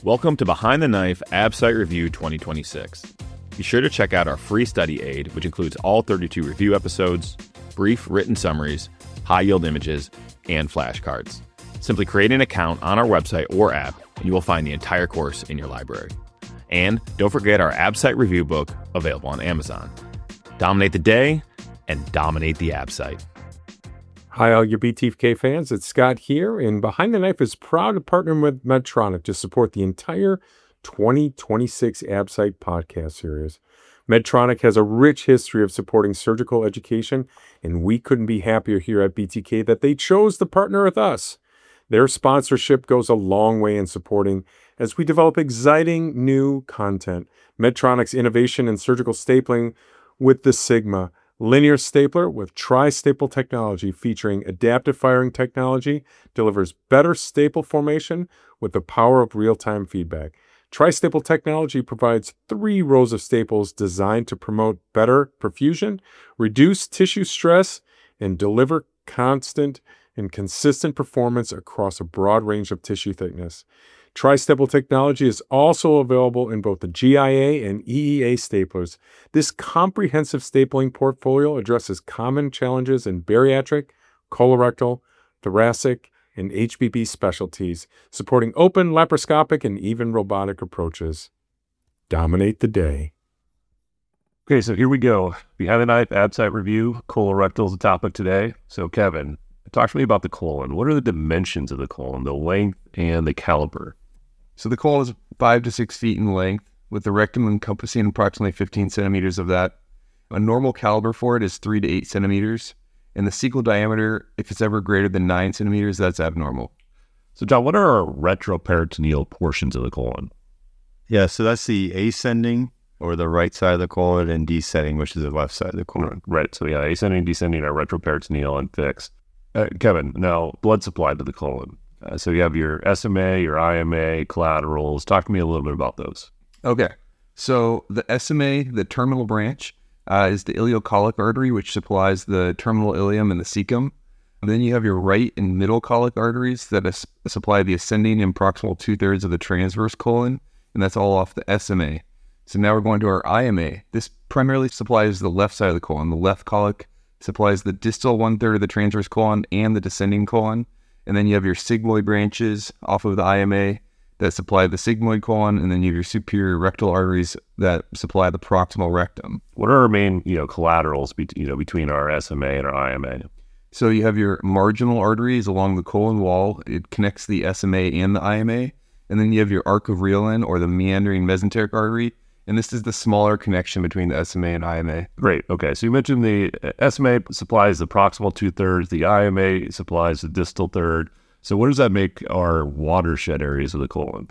Welcome to Behind the Knife AbSite Review 2026. Be sure to check out our free study aid, which includes all 32 review episodes, brief written summaries, high-yield images, and flashcards. Simply create an account on our website or app, and you will find the entire course in your library. And don't forget our AbSite review book, available on Amazon. Dominate the day and dominate the AbSite. Hi, all your BTK fans. It's Scott here, and Behind the Knife is proud to partner with Medtronic to support the entire 2026 AbSite podcast series. Medtronic has a rich history of supporting surgical education, and we couldn't be happier here at BTK that they chose to partner with us. Their sponsorship goes a long way in supporting as we develop exciting new content. Medtronic's innovation in surgical stapling with the Sigma linear stapler with tri-staple technology featuring adaptive firing technology delivers better staple formation with the power of real-time feedback. Tri-staple technology provides 3 rows of staples designed to promote better perfusion, reduce tissue stress, and deliver constant and consistent performance across a broad range of tissue thickness. Tri-staple technology is also available in both the GIA and EEA staplers. This comprehensive stapling portfolio addresses common challenges in bariatric, colorectal, thoracic, and HBB specialties, supporting open, laparoscopic, and even robotic approaches. Dominate the day. Okay, so here we go. Behind the Knife AbSite Review. Colorectal is the topic today. So Kevin, talk to me about the colon. What are the dimensions of the colon, the length and the caliber? So the colon is 5 to 6 feet in length, with the rectum encompassing approximately 15 centimeters of that. A normal caliber for it is 3 to 8 centimeters, and the cecal diameter, if it's ever greater than 9 centimeters, that's abnormal. So John, what are our retroperitoneal portions of the colon? Yeah, so that's the ascending or the right side of the colon, and descending, which is the left side of the colon. Right, so yeah, ascending, descending are retroperitoneal and fixed. Kevin, now blood supply to the colon. So you have your SMA, your IMA, collaterals. Talk to me a little bit about those. Okay, so the SMA, the terminal branch, is the ileocolic artery, which supplies the terminal ileum and the cecum. And then you have your right and middle colic arteries that supply the ascending and proximal 2/3 of the transverse colon, and that's all off the SMA. So now we're going to our IMA. This primarily supplies the left side of the colon. The left colic supplies the distal 1/3 of the transverse colon and the descending colon. And then you have your sigmoid branches off of the IMA that supply the sigmoid colon, and then you have your superior rectal arteries that supply the proximal rectum. What are our main, collaterals, between our SMA and our IMA? So you have your marginal arteries along the colon wall. It connects the SMA and the IMA. And then you have your arc of Reolin, or the meandering mesenteric artery. And this is the smaller connection between the SMA and IMA. Great. Okay. So you mentioned the SMA supplies the proximal 2/3, the IMA supplies the distal third. So what does that make our watershed areas of the colon?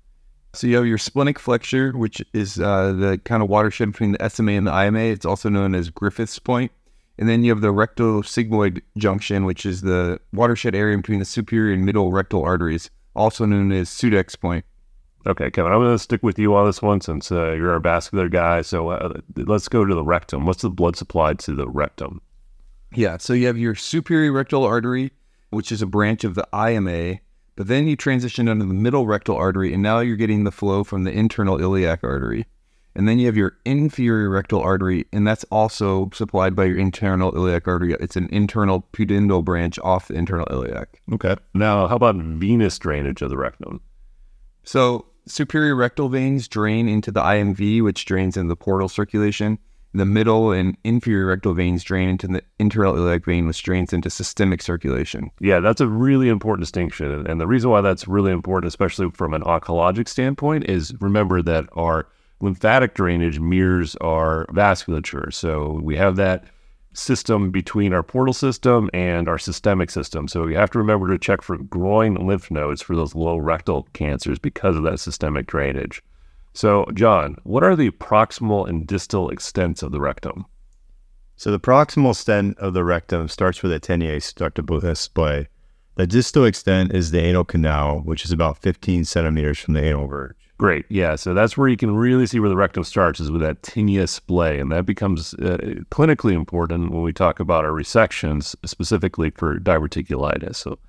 So you have your splenic flexure, which is the kind of watershed between the SMA and the IMA. It's also known as Griffith's point. And then you have the rectosigmoid junction, which is the watershed area between the superior and middle rectal arteries, also known as Sudeck's point. Okay, Kevin, I'm going to stick with you on this one since you're our vascular guy. So let's go to the rectum. What's the blood supply to the rectum? Yeah, so you have your superior rectal artery, which is a branch of the IMA, but then you transition under the middle rectal artery, and now you're getting the flow from the internal iliac artery. And then you have your inferior rectal artery, and that's also supplied by your internal iliac artery. It's an internal pudendal branch off the internal iliac. Okay. Now, how about venous drainage of the rectum? So superior rectal veins drain into the IMV, which drains into the portal circulation. The middle and inferior rectal veins drain into the internal iliac vein, which drains into systemic circulation. Yeah, that's a really important distinction. And the reason why that's really important, especially from an oncologic standpoint, is remember that our lymphatic drainage mirrors our vasculature. So we have that system between our portal system and our systemic system. So you have to remember to check for groin lymph nodes for those low rectal cancers because of that systemic drainage. So, John, what are the proximal and distal extents of the rectum? So the proximal extent of the rectum starts with a tenuous ductal display. The distal extent is the anal canal, which is about 15 centimeters from the anal verge. Great. Yeah. So that's where you can really see where the rectum starts, is with that tinea splay. And that becomes clinically important when we talk about our resections, specifically for diverticulitis. So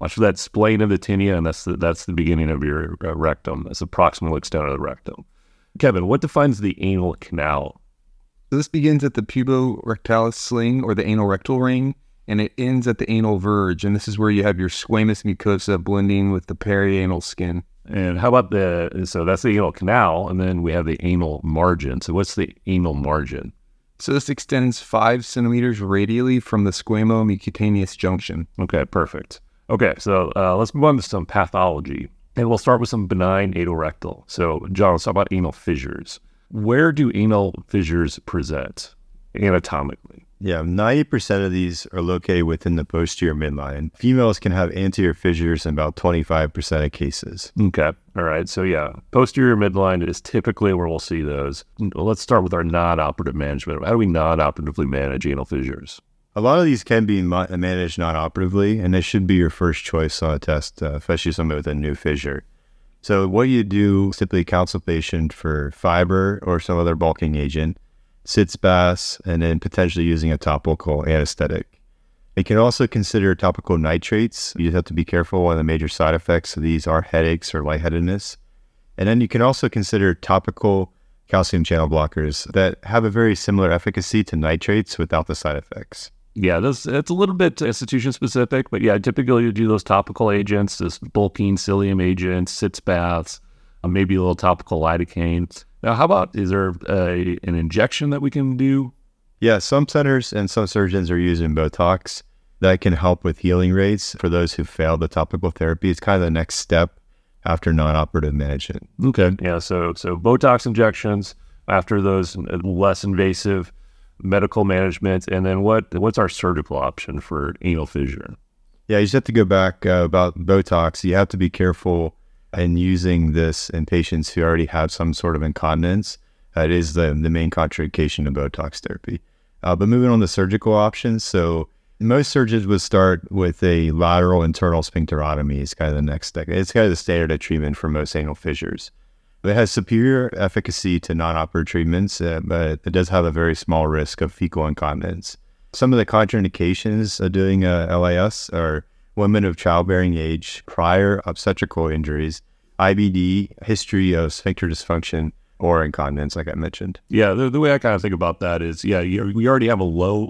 Watch for that splaying of the tinea, and that's the beginning of your rectum. That's the proximal extent of the rectum. Kevin, what defines the anal canal? So this begins at the puborectalis sling or the anal rectal ring, and it ends at the anal verge. And this is where you have your squamous mucosa blending with the perianal skin. And how about so that's the anal canal, and then we have the anal margin. So what's the anal margin? So this extends 5 centimeters radially from the squamo-mucocutaneous junction. Okay, perfect. Okay, so let's move on to some pathology. And we'll start with some benign anorectal. So, John, let's talk about anal fissures. Where do anal fissures present anatomically? Yeah, 90% of these are located within the posterior midline. Females can have anterior fissures in about 25% of cases. Okay. All right. So, yeah, posterior midline is typically where we'll see those. Let's start with our non-operative management. How do we non-operatively manage anal fissures? A lot of these can be managed non-operatively, and this should be your first choice on a test, especially somebody with a new fissure. So what you do, simply counsel patient for fiber or some other bulking agent, sitz baths, and then potentially using a topical anesthetic. You can also consider topical nitrates. You just have to be careful. One of the major side effects of these are headaches or lightheadedness. And then you can also consider topical calcium channel blockers that have a very similar efficacy to nitrates without the side effects. Yeah, it's a little bit institution specific, but yeah, typically you do those topical agents, this bulking cilium agents, sitz baths, maybe a little topical lidocaine. Now, how about, is there an injection that we can do? Yeah, some centers and some surgeons are using Botox. That can help with healing rates for those who failed the topical therapy. It's kind of the next step after non-operative management. Okay. Yeah, so Botox injections after those less invasive medical management. And then what's our surgical option for anal fissure? Yeah, you just have to go back about Botox. You have to be careful in using this in patients who already have some sort of incontinence. That is the main contraindication of Botox therapy. But moving on to surgical options. So most surgeons would start with a lateral internal sphincterotomy. It's kind of the next step. It's kind of the standard of treatment for most anal fissures. It has superior efficacy to non-operative treatments, but it does have a very small risk of fecal incontinence. Some of the contraindications of doing LIS are women of childbearing age, prior obstetrical injuries, IBD, history of sphincter dysfunction, or incontinence, like I mentioned. Yeah, the way I kind of think about that is, we already have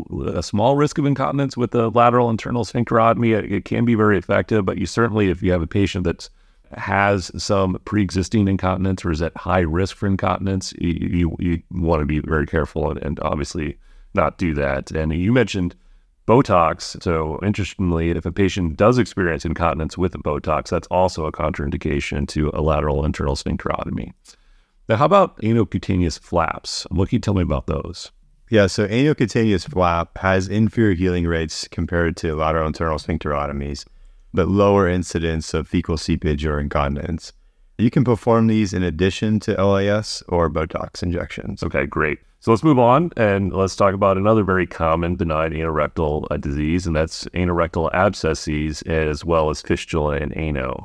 a small risk of incontinence with the lateral internal sphincterotomy. It can be very effective, but you certainly, if you have a patient that has some pre-existing incontinence or is at high risk for incontinence, you want to be very careful and obviously not do that. And you mentioned Botox. So interestingly, if a patient does experience incontinence with Botox, that's also a contraindication to a lateral internal sphincterotomy. Now, how about anocutaneous flaps? What can you tell me about those? Yeah, so anocutaneous flap has inferior healing rates compared to lateral internal sphincterotomies, but lower incidence of fecal seepage or incontinence. You can perform these in addition to LAS or Botox injections. Okay, great. So let's move on and let's talk about another very common benign anorectal disease, and that's anorectal abscesses as well as fistula and ano.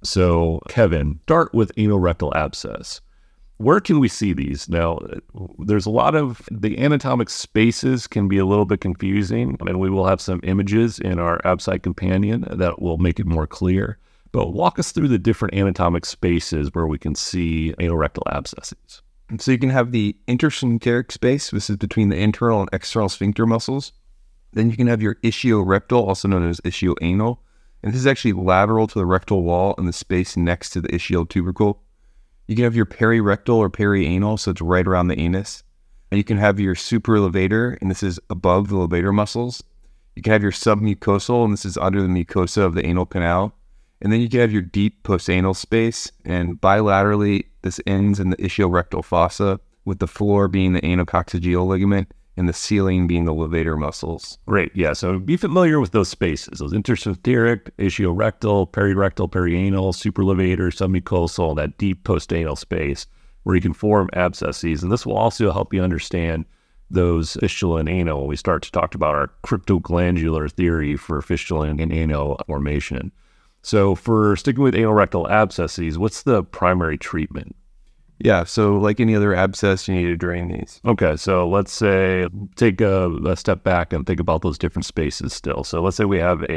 So, Kevin, start with anorectal abscess. Where can we see these? Now, there's a lot of, the anatomic spaces can be a little bit confusing, and we will have some images in our Absite Companion that will make it more clear. But walk us through the different anatomic spaces where we can see anorectal abscesses. So you can have the intersphincteric space. This is between the internal and external sphincter muscles. Then you can have your ischiorectal, also known as ischioanal. And this is actually lateral to the rectal wall in the space next to the ischiotubercle. You can have your perirectal or perianal, so it's right around the anus. And you can have your supralevator, and this is above the levator muscles. You can have your submucosal, and this is under the mucosa of the anal canal. And then you can have your deep postanal space, and bilaterally, this ends in the ischiorectal fossa, with the floor being the anococcygeal ligament and the ceiling being the levator muscles. Great, yeah, so be familiar with those spaces, those intersphincteric, ischiorectal, perirectal, perianal, supralevator, submucosal, that deep postanal space where you can form abscesses. And this will also help you understand those fistula and ano when we start to talk about our cryptoglandular theory for fistula and ano formation. So for sticking with anorectal abscesses, what's the primary treatment? Yeah, so like any other abscess, you need to drain these. Okay, so let's say, take a step back and think about those different spaces still. So let's say we have a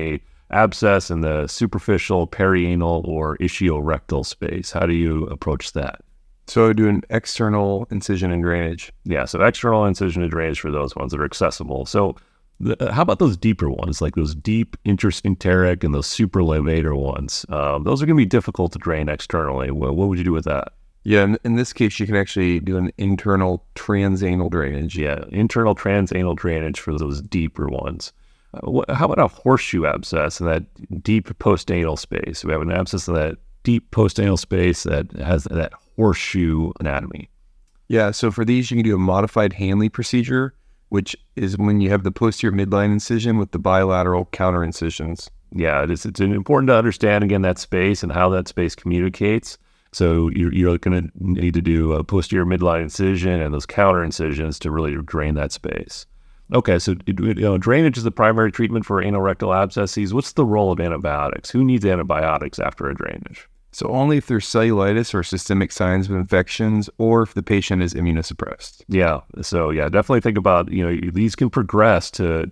abscess in the superficial, perianal, or ischiorectal space. How do you approach that? So I would do an external incision and drainage. Yeah, so external incision and drainage for those ones that are accessible. So how about those deeper ones, like those deep intersphincteric and those supralevator ones? Those are going to be difficult to drain externally. What would you do with that? Yeah, in this case, you can actually do an internal transanal drainage. Yeah, internal transanal drainage for those deeper ones. How about a horseshoe abscess in that deep postanal space? We have an abscess in that deep postanal space that has that horseshoe anatomy. Yeah, so for these, you can do a modified Hanley procedure, which is when you have the posterior midline incision with the bilateral counter incisions. Yeah, it's important to understand, again, that space and how that space communicates. So you're going to need to do a posterior midline incision and those counter incisions to really drain that space. Okay, so drainage is the primary treatment for anorectal abscesses. What's the role of antibiotics? Who needs antibiotics after a drainage? So only if there's cellulitis or systemic signs of infections, or if the patient is immunosuppressed. Yeah, so definitely think about, these can progress to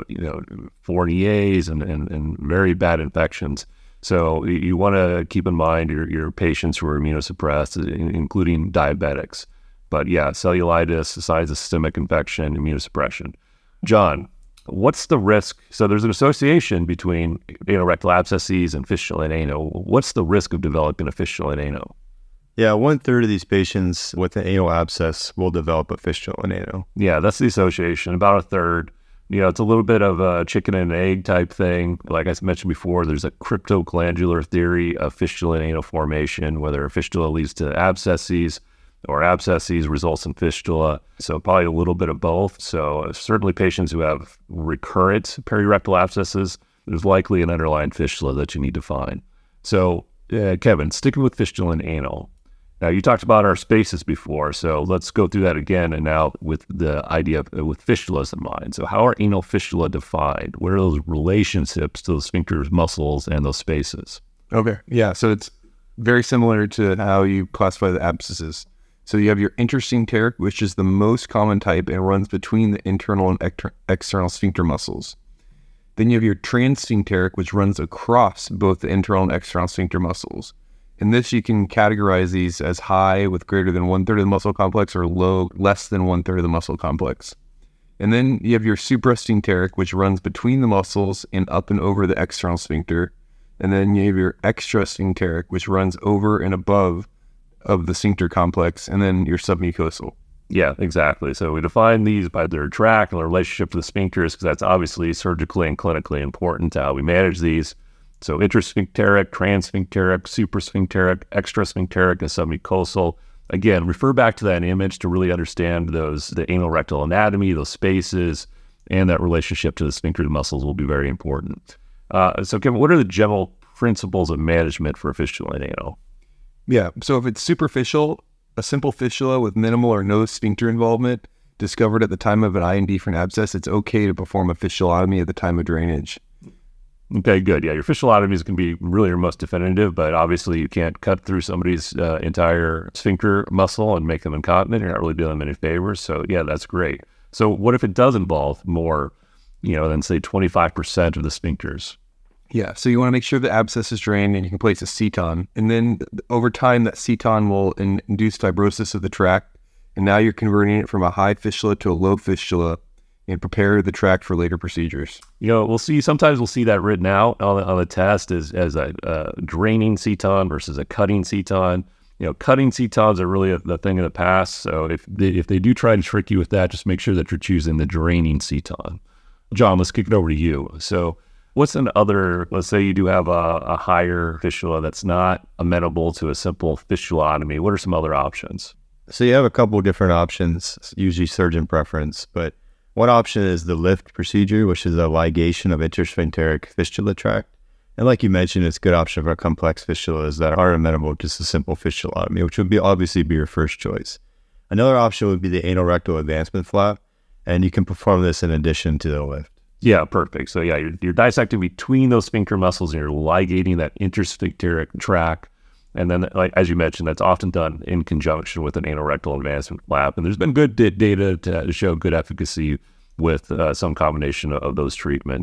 Fournier's and very bad infections. So you want to keep in mind your patients who are immunosuppressed, including diabetics. But yeah, cellulitis, signs of systemic infection, immunosuppression. John, what's the risk? So there's an association between anorectal abscesses and fistula in ano. What's the risk of developing a fistula in ano? Yeah, 1/3 of these patients with an anal abscess will develop a fistula in ano. Yeah, that's the association, about a third. It's a little bit of a chicken and egg type thing. Like I mentioned before, there's a cryptoglandular theory of fistula and anal formation, whether a fistula leads to abscesses or abscesses results in fistula. So probably a little bit of both. So certainly patients who have recurrent perirectal abscesses, there's likely an underlying fistula that you need to find. So Kevin, sticking with fistula and anal. Now you talked about our spaces before, so let's go through that again. And now with the idea of with fistulas in mind. So how are anal fistula defined? What are those relationships to the sphincters, muscles, and those spaces? Okay. Yeah. So it's very similar to how you classify the abscesses. So you have your intersphincteric, which is the most common type and runs between the internal and external sphincter muscles. Then you have your transsphincteric, which runs across both the internal and external sphincter muscles. In this, you can categorize these as high with greater than 1/3 of the muscle complex or low, less than 1/3 of the muscle complex. And then you have your suprasphincteric, which runs between the muscles and up and over the external sphincter. And then you have your extrasphincteric, which runs over and above of the sphincter complex, and then your submucosal. Yeah, exactly. So we define these by their track and their relationship to the sphincters, because that's obviously surgically and clinically important to how we manage these. So intersphincteric, transsphincteric, suprasphincteric, extrasphincteric, and submucosal. Again, refer back to that image to really understand the anal rectal anatomy, those spaces, and that relationship to the sphincter muscles will be very important. So Kevin, what are the general principles of management for a fistula in anal? Yeah, so if it's superficial, a simple fistula with minimal or no sphincter involvement discovered at the time of an IND for an abscess, it's okay to perform a fistulotomy at the time of drainage. Okay, good. Yeah, your fistulotomies can be really your most definitive, but obviously you can't cut through somebody's entire sphincter muscle and make them incontinent. You're not really doing them any favors. So yeah, that's great. So what if it does involve more, than say 25% of the sphincters? Yeah, so you want to make sure the abscess is drained and you can place a seton. And then over time, that seton will induce fibrosis of the tract. And now you're converting it from a high fistula to a low fistula and prepare the tract for later procedures. Sometimes we'll see that written out on the test as a draining seton versus a cutting seton. Cutting setons are really the thing of the past. So if they do try to trick you with that, just make sure that you're choosing the draining seton. John, let's kick it over to you. So what's let's say you do have a higher fistula that's not amenable to a simple fistulotomy. What are some other options? So you have a couple different options, usually surgeon preference, but one option is the lift procedure, which is a ligation of intersphincteric fistula tract. And like you mentioned, it's a good option for complex fistulas that are amenable to just a simple fistulotomy, which would obviously be your first choice. Another option would be the anorectal advancement flap, and you can perform this in addition to the lift. Yeah, perfect. So yeah, you're dissecting between those sphincter muscles and you're ligating that intersphincteric tract. And then, like as you mentioned, that's often done in conjunction with an anorectal advancement flap. And there's been good data to show good efficacy with some combination of those treatments.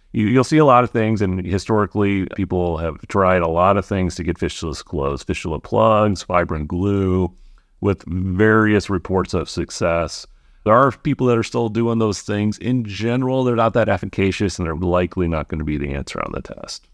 You'll see a lot of things, and historically, people have tried a lot of things to get fistulas closed. Fistula plugs, fibrin glue, with various reports of success. There are people that are still doing those things. In general, they're not that efficacious, and they're likely not going to be the answer on the test.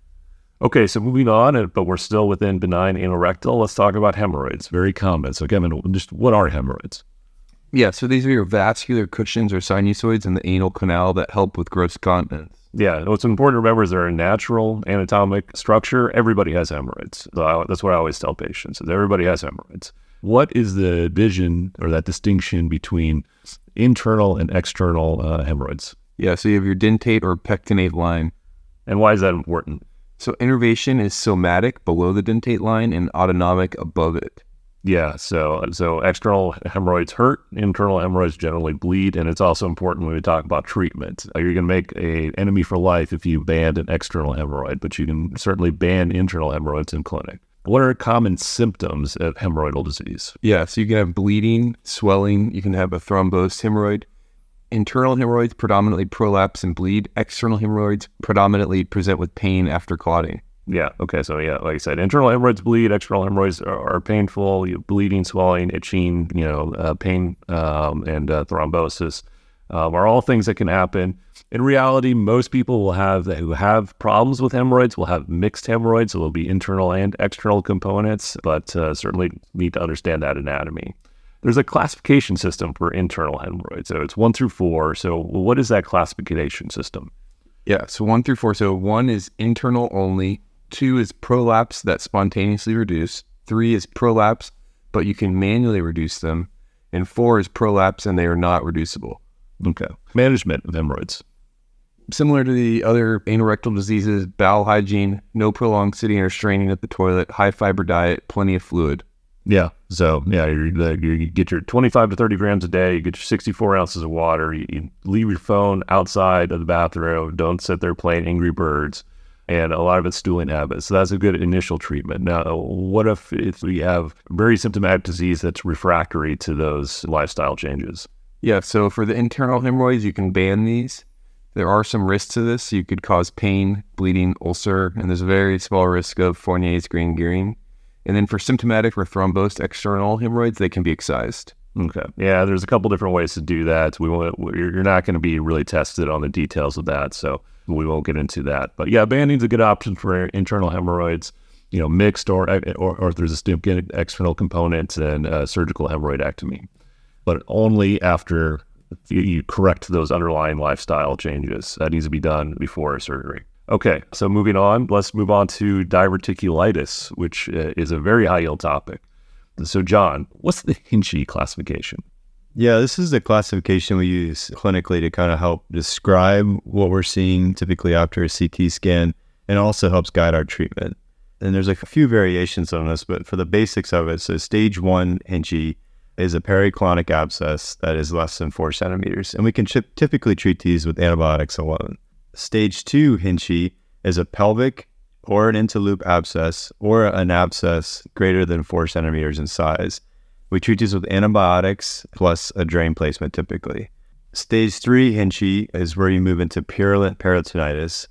Okay, so moving on, but we're still within benign anorectal. Let's talk about hemorrhoids. Very common. So Kevin, just what are hemorrhoids? Yeah, so these are your vascular cushions or sinusoids in the anal canal that help with gross continence. Yeah, what's important to remember is they're a natural anatomic structure. Everybody has hemorrhoids. So that's what I always tell patients, is everybody has hemorrhoids. What is the vision or that distinction between internal and external hemorrhoids? Yeah, so you have your dentate or pectinate line. And why is that important? So innervation is somatic below the dentate line and autonomic above it. Yeah, so external hemorrhoids hurt, internal hemorrhoids generally bleed, and it's also important when we talk about treatment. You're going to make an enemy for life if you ban an external hemorrhoid, but you can certainly ban internal hemorrhoids in clinic. What are common symptoms of hemorrhoidal disease? Yeah, so you can have bleeding, swelling, you can have a thrombosed hemorrhoid. Internal hemorrhoids predominantly prolapse and bleed. External hemorrhoids predominantly present with pain after clotting. Yeah. Okay. So yeah, like I said, internal hemorrhoids bleed. External hemorrhoids are painful. Bleeding, swelling, itching. Pain and thrombosis are all things that can happen. In reality, most people who have problems with hemorrhoids will have mixed hemorrhoids. So there'll be internal and external components, but certainly need to understand that anatomy. There's a classification system for internal hemorrhoids. So it's 1 through 4. So what is that classification system? Yeah. So 1 through 4. So 1 is internal only. 2 is prolapse that spontaneously reduce. 3 is prolapse, but you can manually reduce them. And 4 is prolapse and they are not reducible. Okay. Management of hemorrhoids. Similar to the other anorectal diseases, bowel hygiene, no prolonged sitting or straining at the toilet, high fiber diet, plenty of fluid. Yeah. So, yeah, you get your 25 to 30 grams a day, you get your 64 ounces of water, you leave your phone outside of the bathroom, don't sit there playing Angry Birds. And a lot of it's stooling habits. So that's a good initial treatment. Now, what if we have very symptomatic disease that's refractory to those lifestyle changes? Yeah, so for the internal hemorrhoids, you can ban these. There are some risks to this. You could cause pain, bleeding, ulcer, and there's a very small risk of Fournier's gangrene. And then for symptomatic or thrombosed external hemorrhoids, they can be excised. Okay. Yeah, there's a couple different ways to do that. You're not going to be really tested on the details of that, so we won't get into that. But yeah, banning's a good option for internal hemorrhoids, mixed or if there's a significant external component and surgical hemorrhoidectomy, but only after you correct those underlying lifestyle changes. That needs to be done before surgery. Okay, so moving on, let's move on to diverticulitis, which is a very high yield topic. So John, what's the Hinchey classification? Yeah, this is the classification we use clinically to kind of help describe what we're seeing typically after a CT scan, and also helps guide our treatment. And there's a few variations on this, but for the basics of it, so stage 1 Hinchey is a periclonic abscess that is less than 4 centimeters, and we can typically treat these with antibiotics alone. Stage 2 Hinchey is a pelvic or an interloop abscess or an abscess greater than 4 centimeters in size. We treat these with antibiotics plus a drain placement typically. Stage 3 Hinchey is where you move into purulent peritonitis.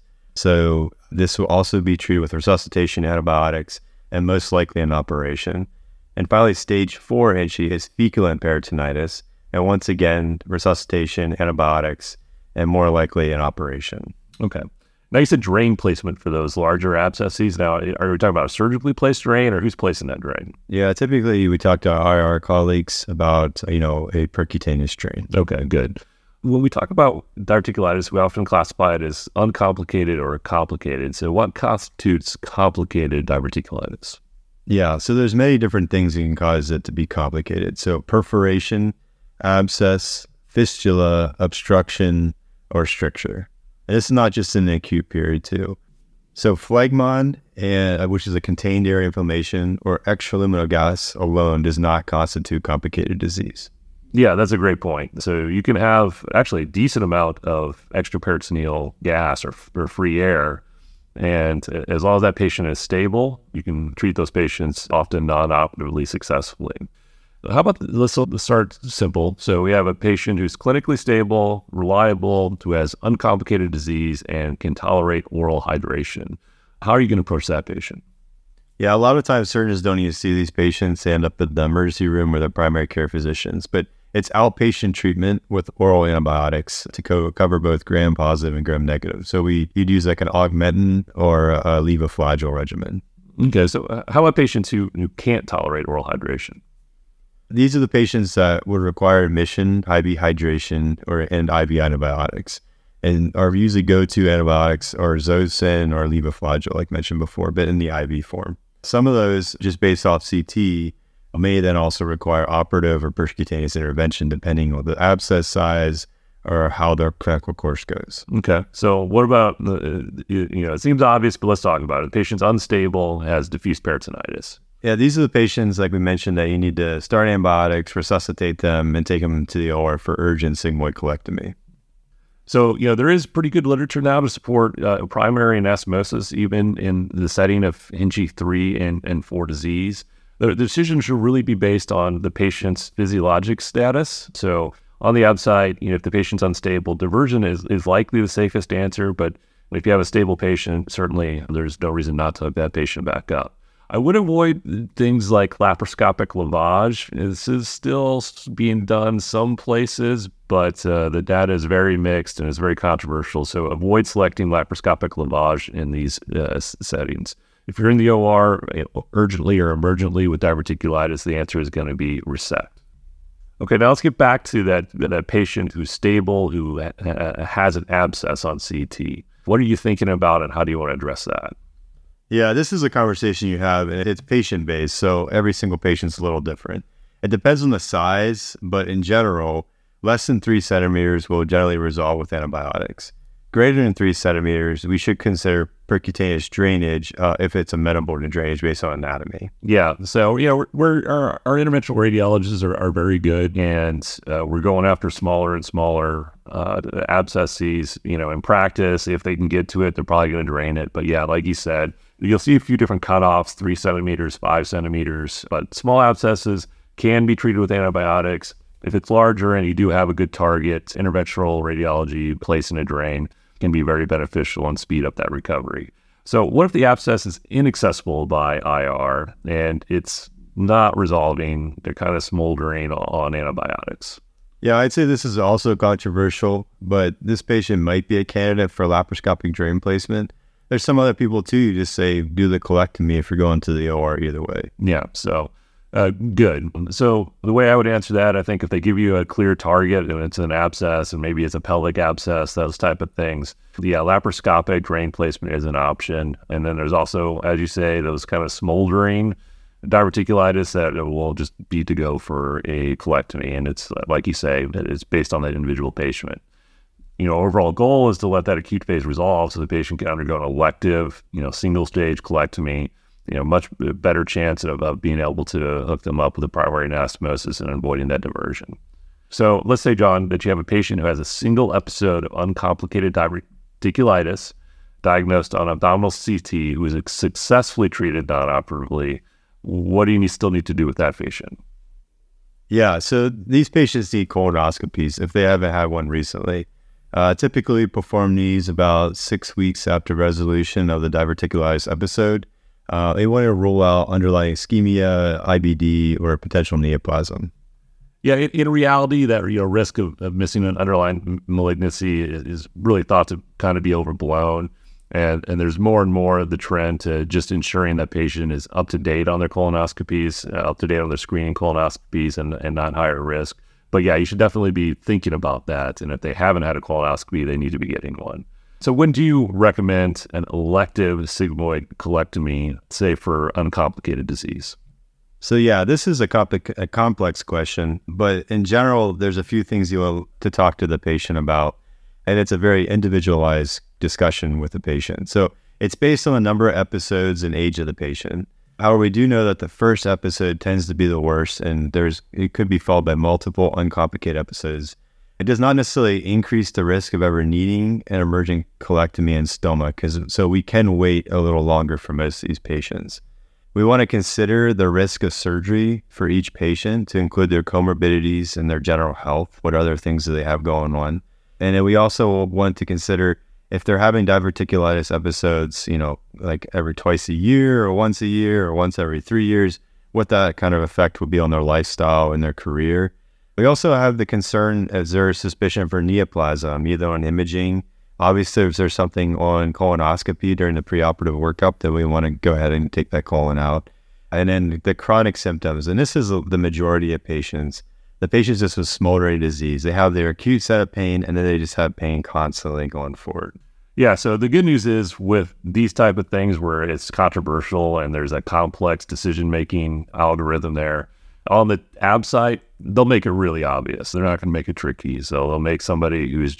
So this will also be treated with resuscitation, antibiotics, and most likely an operation. And finally, stage 4 Hinchey is feculent peritonitis. And once again, resuscitation, antibiotics, and more likely an operation. Okay. Now you said drain placement for those larger abscesses. Now, are we talking about a surgically placed drain, or who's placing that drain? Yeah, typically we talk to our IR colleagues about, a percutaneous drain. Okay, good. When we talk about diverticulitis, we often classify it as uncomplicated or complicated. So what constitutes complicated diverticulitis? Yeah, so there's many different things that can cause it to be complicated. So perforation, abscess, fistula, obstruction, or stricture. And it's not just in the acute period too. So phlegmon, which is a contained area inflammation, or extraluminal gas alone does not constitute complicated disease. Yeah, that's a great point. So you can have actually a decent amount of extraperitoneal gas or free air. And as long as that patient is stable, you can treat those patients often non-operatively successfully. How about, let's start simple. So we have a patient who's clinically stable, reliable, who has uncomplicated disease and can tolerate oral hydration. How are you going to approach that patient? Yeah, a lot of times surgeons don't even see these patients. They end up in the emergency room with their primary care physicians. But it's outpatient treatment with oral antibiotics to cover both gram-positive and gram-negative. So you'd use like an Augmentin or a levoflagellin regimen. Okay, so how about patients who can't tolerate oral hydration? These are the patients that would require admission, IV hydration, and IV antibiotics. And our usually go-to antibiotics are Zosyn or levoflagellin, like mentioned before, but in the IV form. Some of those, just based off CT, may then also require operative or percutaneous intervention, depending on the abscess size or how their clinical course goes. Okay, so what about, it seems obvious, but let's talk about it. The patient's unstable, has diffuse peritonitis. Yeah, these are the patients, like we mentioned, that you need to start antibiotics, resuscitate them, and take them to the OR for urgent sigmoid colectomy. So, there is pretty good literature now to support primary anastomosis, even in the setting of Hinchey 3 and 4 disease. The decision should really be based on the patient's physiologic status. So, on the outside, if the patient's unstable, diversion is likely the safest answer. But if you have a stable patient, certainly there's no reason not to hook that patient back up. I would avoid things like laparoscopic lavage. This is still being done some places, but the data is very mixed and is very controversial. So avoid selecting laparoscopic lavage in these settings. If you're in the OR urgently or emergently with diverticulitis, the answer is going to be resect. Okay, now let's get back to that patient who's stable, who has an abscess on CT. What are you thinking about, and how do you want to address that? Yeah, this is a conversation you have, and it's patient-based, so every single patient's a little different. It depends on the size, but in general, less than 3 centimeters will generally resolve with antibiotics. Greater than 3 centimeters, we should consider percutaneous drainage if it's amenable to drainage based on anatomy. Yeah, so our interventional radiologists are very good, and we're going after smaller and smaller abscesses. In practice, if they can get to it, they're probably going to drain it. But yeah, like you said, you'll see a few different cutoffs, 3 centimeters, 5 centimeters, but small abscesses can be treated with antibiotics. If it's larger and you do have a good target, interventional radiology, placing a drain can be very beneficial and speed up that recovery. So what if the abscess is inaccessible by IR and it's not resolving, they're kind of smoldering on antibiotics? Yeah, I'd say this is also controversial, but this patient might be a candidate for laparoscopic drain placement. There's some other people too who just say do the colectomy if you're going to the OR either way. Yeah, so good. So the way I would answer that, I think if they give you a clear target and it's an abscess and maybe it's a pelvic abscess, those type of things, yeah, laparoscopic drain placement is an option. And then there's also, as you say, those kind of smoldering diverticulitis that will just be to go for a colectomy. And it's, like you say, it's based on that individual patient. Overall goal is to let that acute phase resolve so the patient can undergo an elective, single stage colectomy, much better chance of being able to hook them up with a primary anastomosis and avoiding that diversion. So let's say, John, that you have a patient who has a single episode of uncomplicated diverticulitis diagnosed on abdominal CT who is successfully treated non-operatively. What do you still need to do with that patient? Yeah, so these patients need colonoscopies if they haven't had one recently. Typically perform these about 6 weeks after resolution of the diverticulitis episode. They want to rule out underlying ischemia, IBD, or potential neoplasm. Yeah, in reality, that risk of missing an underlying malignancy is really thought to kind of be overblown. And there's more and more of the trend to just ensuring that patient is up to date on their colonoscopies, up to date on their screening colonoscopies, and not higher risk. But yeah, you should definitely be thinking about that. And if they haven't had a colonoscopy, they need to be getting one. So when do you recommend an elective sigmoid colectomy, say for uncomplicated disease? So yeah, this is a complex question, but in general, there's a few things you want to talk to the patient about, and it's a very individualized discussion with the patient. So it's based on the number of episodes and age of the patient. However, we do know that the first episode tends to be the worst, and it could be followed by multiple uncomplicated episodes. It does not necessarily increase the risk of ever needing an emergent colectomy and stoma, so we can wait a little longer for most of these patients. We want to consider the risk of surgery for each patient to include their comorbidities and their general health. What other things do they have going on? And then we also want to consider if they're having diverticulitis episodes, like every twice a year or once every 3 years, what that kind of effect would be on their lifestyle and their career. We also have the concern, is there a suspicion for neoplasm, either on imaging. Obviously, if there's something on colonoscopy during the preoperative workup, then we want to go ahead and take that colon out. And then the chronic symptoms, and this is the majority of patients. The patients just with smoldering disease, they have their acute set of pain, and then they just have pain constantly going forward. Yeah, so the good news is with these type of things where it's controversial and there's a complex decision-making algorithm there, on the AB site, they'll make it really obvious. They're not going to make it tricky. So they'll make somebody who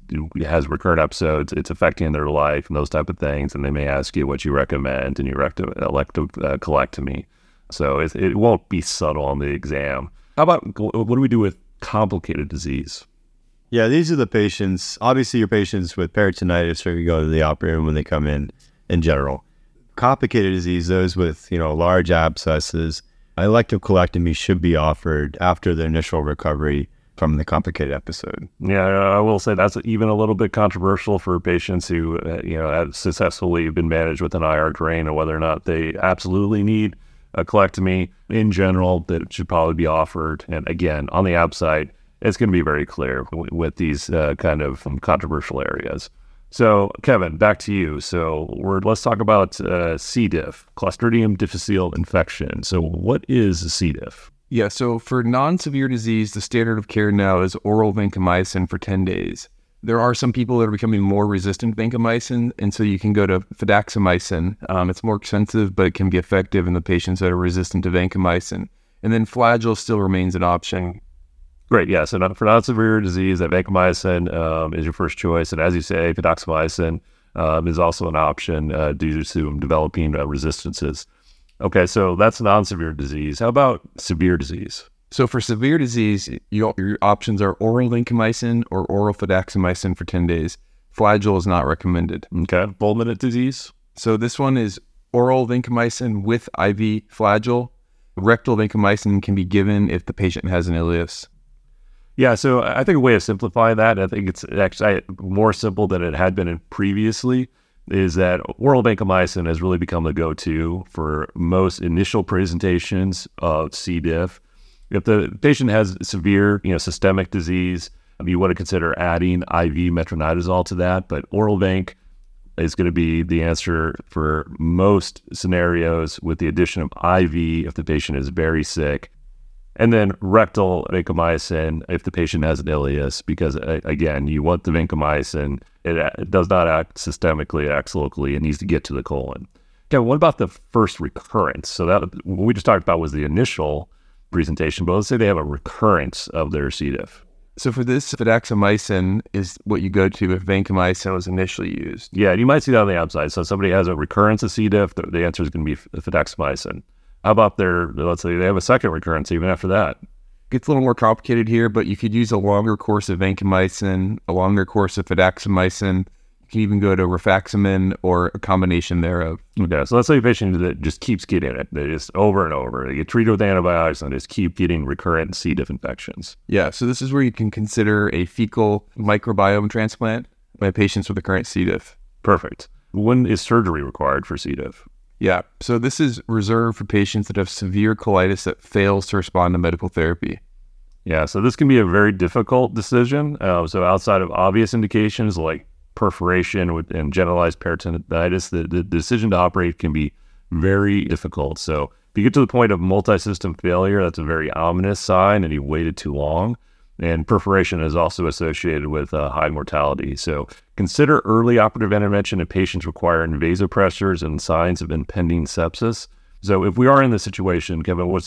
has recurrent episodes, it's affecting their life and those type of things, and they may ask you what you recommend, and you elect colectomy. So it won't be subtle on the exam. How about, what do we do with complicated disease? Yeah, these are the patients. Obviously, your patients with peritonitis are going to go to the operating room when they come in general. Complicated disease, those with, large abscesses, elective colectomy should be offered after the initial recovery from the complicated episode. Yeah, I will say that's even a little bit controversial for patients who, have successfully been managed with an IR drain, and whether or not they absolutely need a colectomy. In general, that it should probably be offered. And again, on the AB side, it's going to be very clear with these kind of controversial areas. So, Kevin, back to you. So let's talk about C. diff, Clostridium difficile infection. So what is C. diff? Yeah, so for non-severe disease, the standard of care now is oral vancomycin for 10 days. There are some people that are becoming more resistant to vancomycin, and so you can go to fidaxomicin. It's more expensive, but it can be effective in the patients that are resistant to vancomycin. And then Flagyl still remains an option. Great, yeah. So for non-severe disease, that vancomycin is your first choice. And as you say, fidaxomicin is also an option due to developing resistances. Okay, so that's non-severe disease. How about severe disease? So for severe disease, your options are oral vancomycin or oral fidaxomicin for 10 days. Flagyl is not recommended. Okay, fulminant disease? So this one is oral vancomycin with IV Flagyl. Rectal vancomycin can be given if the patient has an ileus. Yeah, so I think a way of simplifying that, I think it's actually more simple than it had been previously, is that oral vancomycin has really become the go-to for most initial presentations of C. diff. If the patient has severe, systemic disease, you want to consider adding IV metronidazole to that, but oral vanc is going to be the answer for most scenarios with the addition of IV if the patient is very sick. And then rectal vancomycin if the patient has an ileus, because again, you want the vancomycin. It does not act systemically, it acts locally. It needs to get to the colon. Okay, what about the first recurrence? So that what we just talked about was the initial presentation, but let's say they have a recurrence of their C. diff. So for this, fidaxomicin is what you go to if vancomycin was initially used. Yeah, and you might see that on the outside. So if somebody has a recurrence of C. diff, the answer is going to be fidaxomicin. How about let's say they have a second recurrence even after that? Gets a little more complicated here, but you could use a longer course of vancomycin, a longer course of fidaxomicin. You can even go to rifaximin or a combination thereof. Okay, so let's say a patient that just keeps getting it. They just over and over. They get treated with antibiotics and just keep getting recurrent C. diff infections. Yeah, so this is where you can consider a fecal microbiome transplant by patients with recurrent C. diff. Perfect. When is surgery required for C. diff? Yeah, so this is reserved for patients that have severe colitis that fails to respond to medical therapy. Yeah, so this can be a very difficult decision. So outside of obvious indications like perforation and generalized peritonitis, the decision to operate can be very difficult. So if you get to the point of multi-system failure, that's a very ominous sign and you waited too long. And perforation is also associated with high mortality. So consider early operative intervention in patients requiring vasopressors and signs of impending sepsis. So if we are in this situation, Kevin, what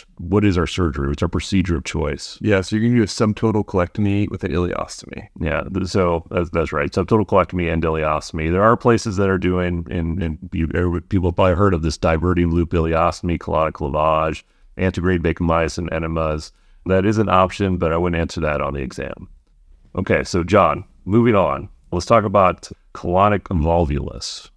is our surgery? What's our procedure of choice? Yeah, so you're going to do a subtotal colectomy with an ileostomy. Yeah, so that's right. Subtotal colectomy and ileostomy. There are places that are doing, and people have probably heard of this diverting loop ileostomy, colonic lavage, antegrade vancomycin enemas. That is an option, but I wouldn't answer that on the exam. Okay, so John, moving on. Let's talk about colonic volvulus.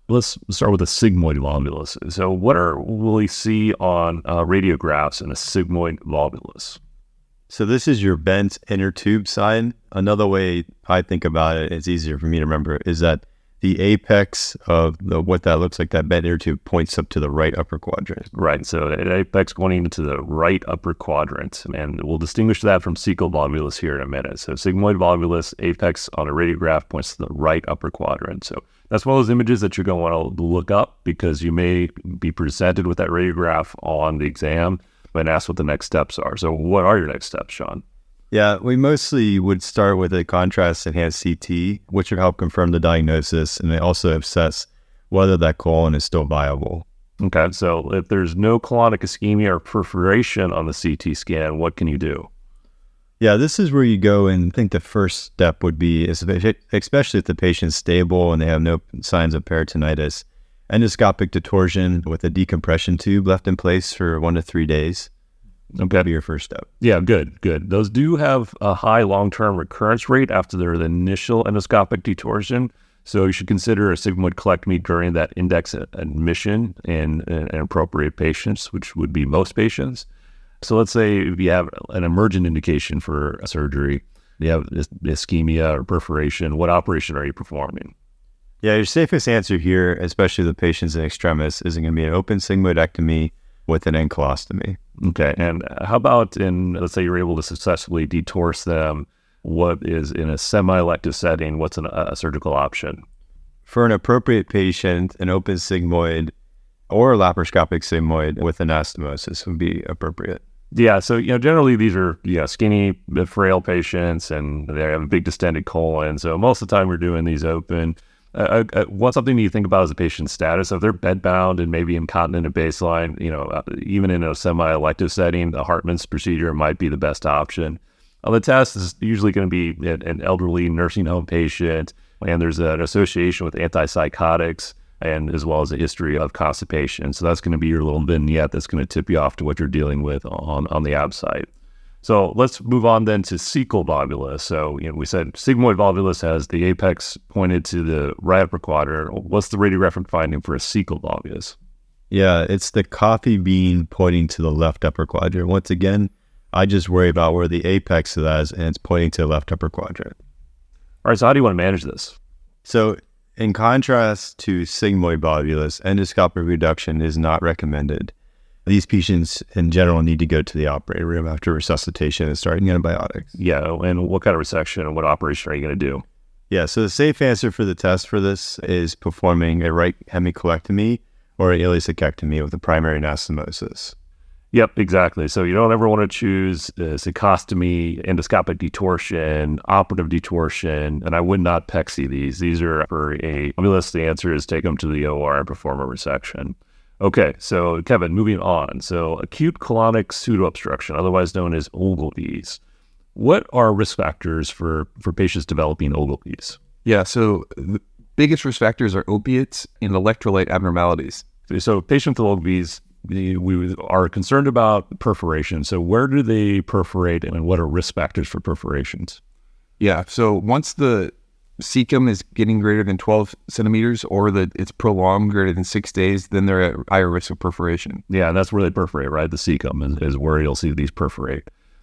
Let's start with a sigmoid volvulus. So what will we see on radiographs in a sigmoid volvulus? So this is your bent inner tube side. Another way I think about it, it's easier for me to remember, is that the apex of what that looks like, that bent inner tube, points up to the right upper quadrant. Right, so an apex pointing to the right upper quadrant, and we'll distinguish that from cecal volvulus here in a minute. So sigmoid volvulus, apex on a radiograph points to the right upper quadrant. So that's one of those images that you're going to want to look up because you may be presented with that radiograph on the exam and ask what the next steps are. So what are your next steps, Sean? Yeah, we mostly would start with a contrast-enhanced CT, which would help confirm the diagnosis, and they also assess whether that colon is still viable. Okay, so if there's no colonic ischemia or perforation on the CT scan, what can you do? Yeah, this is where you go, and I think the first step would be, especially if the patient's stable and they have no signs of peritonitis, endoscopic detorsion with a decompression tube left in place for 1 to 3 days. Okay. That'd be your first step. Yeah, good. Those do have a high long-term recurrence rate after their initial endoscopic detorsion. So you should consider a sigmoid colectomy during that index admission in appropriate patients, which would be most patients. So let's say if you have an emergent indication for a surgery, you have ischemia or perforation, what operation are you performing? Yeah, your safest answer here, especially the patients in extremis, is going to be an open sigmoidectomy with an ankylostommy. Okay, and how about let's say you're able to successfully detorse them, what is in a semi-elective setting, what's a surgical option? For an appropriate patient, an open sigmoid or laparoscopic sigmoid with anastomosis would be appropriate. Yeah, so generally these are skinny, frail patients, and they have a big distended colon. So most of the time we're doing these open. What's something you think about as a patient's status? So if they're bedbound and maybe incontinent at baseline, even in a semi-elective setting, the Hartmann's procedure might be the best option. The test is usually going to be an elderly nursing home patient, and there's an association with antipsychotics and as well as a history of constipation. So that's going to be your little vignette that's going to tip you off to what you're dealing with on the ab site. So let's move on then to cecal volvulus. So we said sigmoid volvulus has the apex pointed to the right upper quadrant. What's the radiographic finding for a cecal volvulus? Yeah, it's the coffee bean pointing to the left upper quadrant. Once again, I just worry about where the apex of that is, and it's pointing to the left upper quadrant. All right, so how do you want to manage this? So in contrast to sigmoid volvulus, endoscopic reduction is not recommended. These patients in general need to go to the operating room after resuscitation and starting antibiotics. Yeah, and what kind of resection and what operation are you going to do? Yeah, so the safe answer for the test for this is performing a right hemicolectomy or an ileocectomy with a primary anastomosis. Yep, exactly. So you don't ever want to choose cecostomy, endoscopic detorsion, operative detorsion, and I would not PEXI these. These are for a volvulus. The answer is take them to the OR and perform a resection. Okay, so Kevin, moving on. So acute colonic pseudoobstruction, otherwise known as Ogilvy's. What are risk factors for patients developing Ogilvy's? Yeah, so the biggest risk factors are opiates and electrolyte abnormalities. So patients with Ogilvy's, we are concerned about perforation. So where do they perforate and what are risk factors for perforations? Yeah, so once the cecum is getting greater than 12 centimeters or it's prolonged greater than 6 days, then they're at higher risk of perforation. Yeah, and that's where they perforate, right? The cecum is where you'll see these perforate.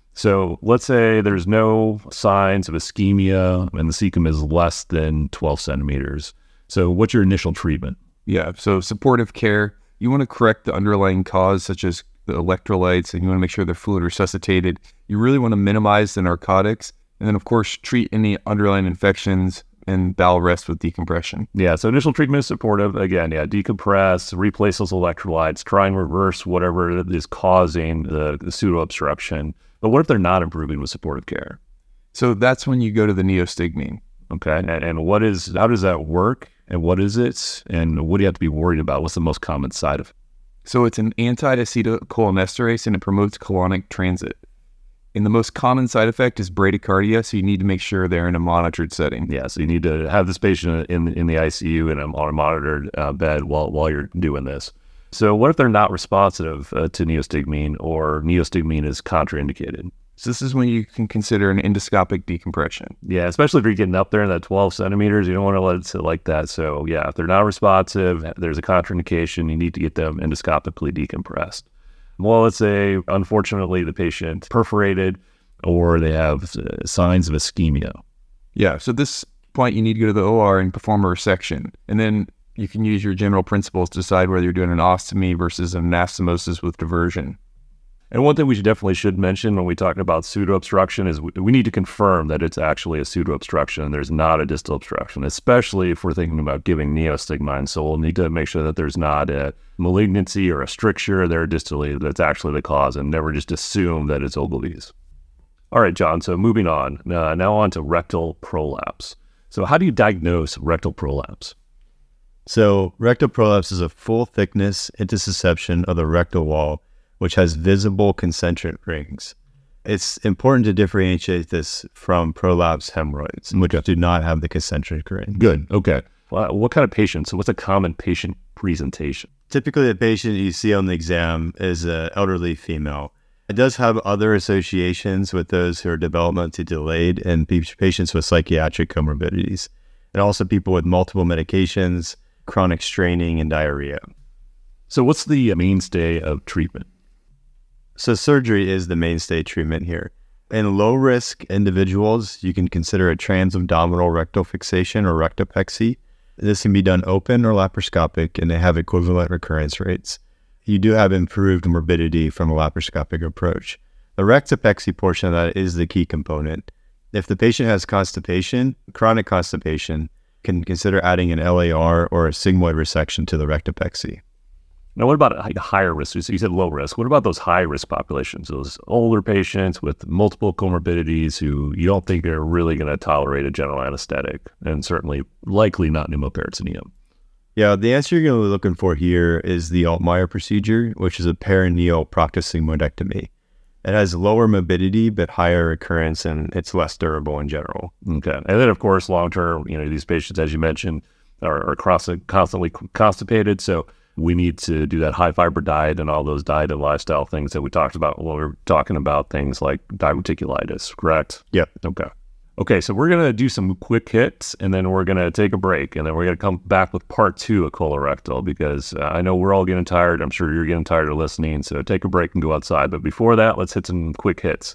So let's say there's no signs of ischemia and the cecum is less than 12 centimeters. So what's your initial treatment? Yeah, so supportive care. You want to correct the underlying cause, such as the electrolytes, and you want to make sure they're fluid resuscitated. You really want to minimize the narcotics, and then, of course, treat any underlying infections and bowel rest with decompression. Yeah, so initial treatment is supportive. Again, decompress, replace those electrolytes, try and reverse whatever is causing the pseudo-obstruction. But what if they're not improving with supportive care? So that's when you go to the neostigmine. Okay, and how does that work? And what is it? And what do you have to be worried about? What's the most common side effect? So it's an anti-acetylcholinesterase, and it promotes colonic transit. And the most common side effect is bradycardia, so you need to make sure they're in a monitored setting. Yeah, so you need to have this patient in the ICU and on a monitored bed while you're doing this. So what if they're not responsive to neostigmine or neostigmine is contraindicated? So this is when you can consider an endoscopic decompression. Yeah, especially if you're getting up there in that 12 centimeters, you don't want to let it sit like that. So yeah, if they're not responsive, there's a contraindication, you need to get them endoscopically decompressed. Well, let's say, unfortunately, the patient perforated or they have signs of ischemia. Yeah, so at this point, you need to go to the OR and perform a resection. And then you can use your general principles to decide whether you're doing an ostomy versus an anastomosis with diversion. And one thing we should mention when we talk about pseudo-obstruction is we need to confirm that it's actually a pseudo-obstruction and there's not a distal obstruction, especially if we're thinking about giving neostigmine. So we'll need to make sure that there's not a malignancy or a stricture there distally that's actually the cause, and never just assume that it's Ogilvy's. All right, John, so moving on. Now on to rectal prolapse. So how do you diagnose rectal prolapse? So rectal prolapse is a full thickness intussusception of the rectal wall, which has visible concentric rings. It's important to differentiate this from prolapse hemorrhoids, which do not have the concentric ring. Good. Okay. Well, what kind of patient? So what's a common patient presentation? Typically, the patient you see on the exam is an elderly female. It does have other associations with those who are developmentally delayed and patients with psychiatric comorbidities, and also people with multiple medications, chronic straining, and diarrhea. So what's the mainstay of treatment? So surgery is the mainstay treatment here. In low-risk individuals, you can consider a transabdominal rectal fixation or rectopexy. This can be done open or laparoscopic, and they have equivalent recurrence rates. You do have improved morbidity from a laparoscopic approach. The rectopexy portion of that is the key component. If the patient has constipation, chronic constipation, can consider adding an LAR or a sigmoid resection to the rectopexy. Now, what about higher risk? So you said low risk. What about those high risk populations, those older patients with multiple comorbidities who you don't think are really going to tolerate a general anesthetic, and certainly likely not pneumoperitoneum? Yeah, the answer you're going to be looking for here is the Altmaier procedure, which is a perineal proctosigmoidectomy. It has lower morbidity, but higher recurrence, and it's less durable in general. Okay. And then, of course, long-term, these patients, as you mentioned, are constantly constipated. So we need to do that high-fiber diet and all those diet and lifestyle things that we talked about when we were talking about things like diverticulitis, correct? Yep. Okay, so we're going to do some quick hits, and then we're going to take a break, and then we're going to come back with part 2 of colorectal, because I know we're all getting tired. I'm sure you're getting tired of listening, so take a break and go outside. But before that, let's hit some quick hits.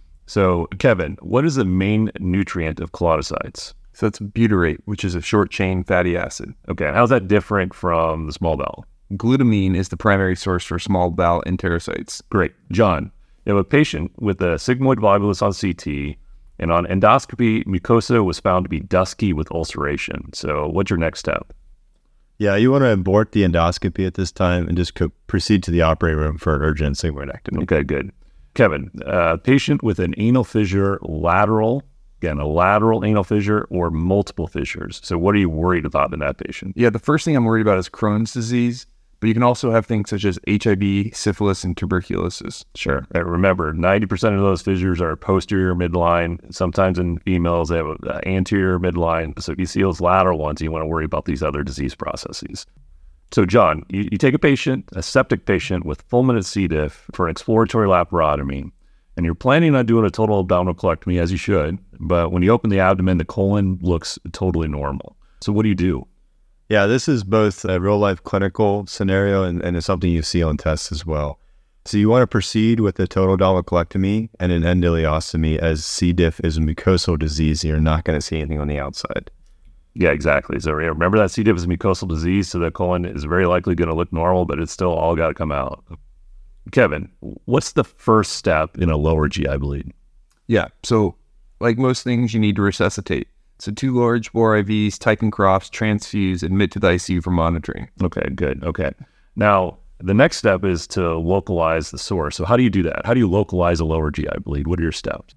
So, Kevin, what is the main nutrient of colloidocytes? So that's butyrate, which is a short-chain fatty acid. Okay, and how's that different from the small bowel? Glutamine is the primary source for small bowel enterocytes. Great. John, you have a patient with a sigmoid volvulus on CT, and on endoscopy, mucosa was found to be dusky with ulceration. So what's your next step? Yeah, you want to abort the endoscopy at this time and just proceed to the operating room for an urgent sigmoidectomy. Okay, good. Kevin, patient with an anal fissure lateral, again, a lateral anal fissure or multiple fissures. So what are you worried about in that patient? Yeah, the first thing I'm worried about is Crohn's disease, but you can also have things such as HIV, syphilis, and tuberculosis. Sure. And remember, 90% of those fissures are posterior midline. Sometimes in females, they have an anterior midline. So if you see those lateral ones, you want to worry about these other disease processes. So John, you take a septic patient with fulminant C. diff for an exploratory laparotomy, and you're planning on doing a total abdominal colectomy, as you should, but when you open the abdomen, the colon looks totally normal. So what do you do? Yeah, this is both a real-life clinical scenario and it's something you see on tests as well. So you want to proceed with a total abdominal colectomy and an endoleostomy, as C. diff is a mucosal disease. You're not going to see anything on the outside. Yeah, exactly. So remember that C. diff is a mucosal disease, so the colon is very likely going to look normal, but it's still all got to come out. Kevin, what's the first step in a lower GI bleed? Yeah, so like most things, you need to resuscitate. So 2 large bore IVs, Tyson Crofts, transfuse, admit to the ICU for monitoring. Okay, good. Okay. Now, the next step is to localize the source. So how do you do that? How do you localize a lower GI bleed? What are your steps?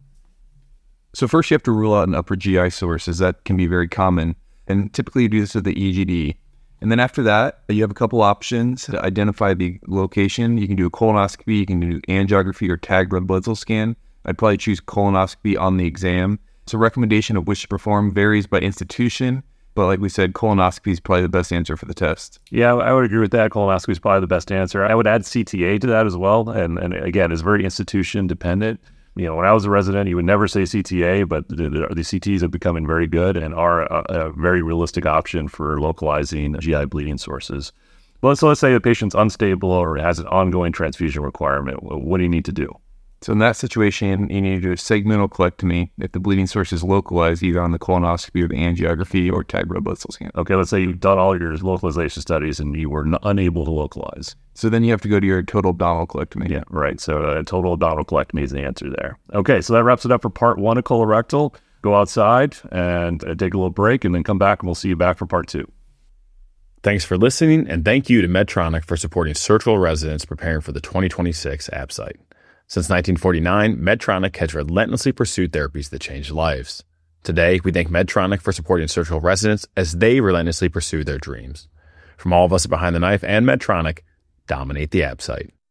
So first you have to rule out an upper GI source, as that can be very common. And typically you do this with the EGD. And then after that, you have a couple options to identify the location. You can do a colonoscopy, you can do angiography or tagged red blood cell scan. I'd probably choose colonoscopy on the exam. So recommendation of which to perform varies by institution, but like we said, colonoscopy is probably the best answer for the test. Yeah, I would agree with that. Colonoscopy is probably the best answer. I would add CTA to that as well. And again, it's very institution dependent. When I was a resident, you would never say CTA, but the CTs have become very good and are a very realistic option for localizing GI bleeding sources. But so let's say the patient's unstable or has an ongoing transfusion requirement. What do you need to do? So in that situation, you need to do a segmental colectomy if the bleeding source is localized either on the colonoscopy or the angiography or TAG red blood cell scan. Okay, let's say you've done all your localization studies and you were unable to localize. So then you have to go to your total abdominal colectomy. Yeah, right. So total abdominal colectomy is the answer there. Okay, so that wraps it up for part 1 of colorectal. Go outside and take a little break and then come back and we'll see you back for part 2. Thanks for listening, and thank you to Medtronic for supporting surgical residents preparing for the 2026 ABSITE. Since 1949, Medtronic has relentlessly pursued therapies that change lives. Today, we thank Medtronic for supporting surgical residents as they relentlessly pursue their dreams. From all of us at Behind the Knife and Medtronic, dominate the ABSITE.